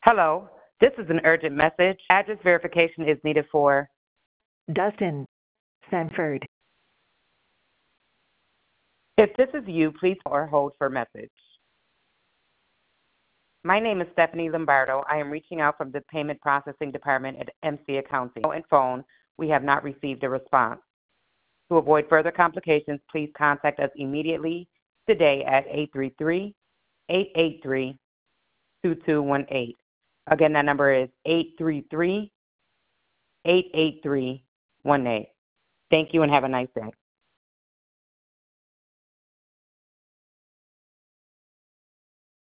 Hello, this is an urgent message. Address verification is needed for Dustin Sanford. If this is you, please or hold for message. My name is Stephanie Lombardo. I am reaching out from the Payment Processing Department at MC Accounting. And phone, we have not received a response. To avoid further complications, please contact us immediately today at 833-883-2218. Again, that number is 833-883-18. Thank you and have a nice day.